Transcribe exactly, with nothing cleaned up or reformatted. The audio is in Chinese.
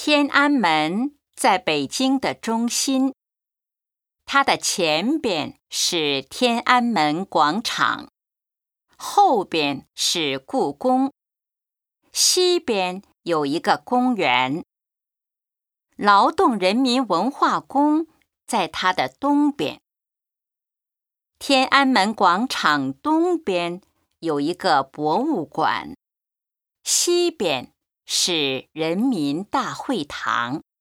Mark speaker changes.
Speaker 1: 天安门在北京的中心，它的前边是天安门广场，后边是故宫，西边有一个公园。劳动人民文化宫在它的东边。天安门广场东边有一个博物馆，西边是人民大会堂。